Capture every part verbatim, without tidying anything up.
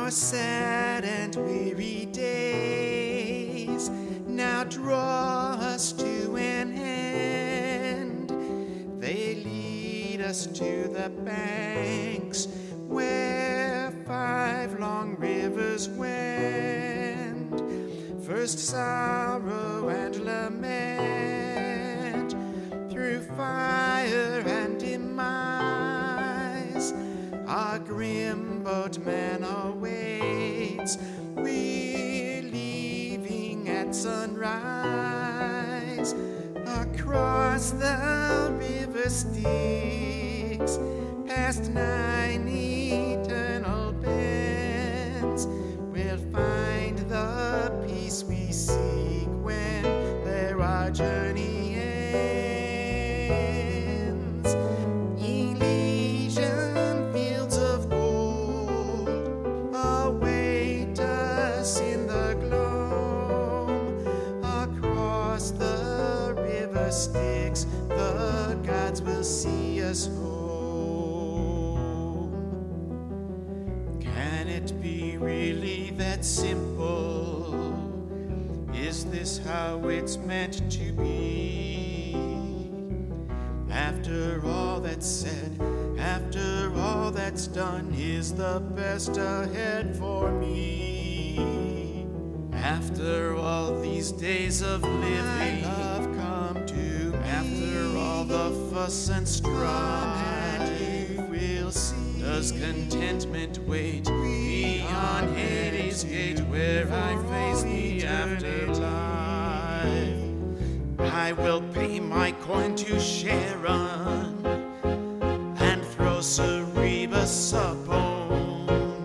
our sad and weary days now draw us to an end. They lead us to the banks where five long rivers wend. First sorrow and lament, through fire and demise, our grim boatman awaits. We're leaving at sunrise across the river Styx, past nine eternal bends. We'll find the peace we seek when there our journey ends. Elysian fields of gold await us in the gloam. Across the river Styx, the gods will see us home. Can it be really that simple? Is this how it's meant to be? After all that's said, after all that's done, is the best ahead for me? After all these days of living, I've come to me. After all the fuss and strife, we'll see. Does contentment wait beyond Hades' gate, where I face the afterlife? I will pay my coin to Charon and throw Cerberus a bone.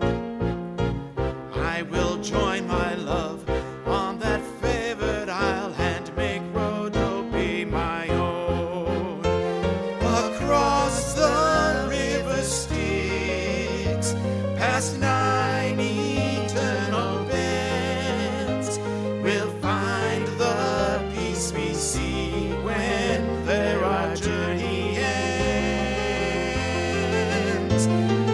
I will join my love on that favored isle and make Rhodope my own. Across the river Styx, past nine eternal bends, we'll find the peace we see when there our journey ends.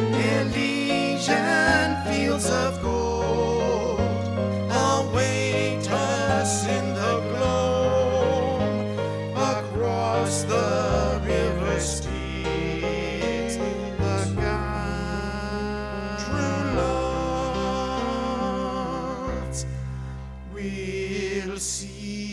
Elysian fields of gold await us in the gloam. Across the river Styx, the God true loves we'll see.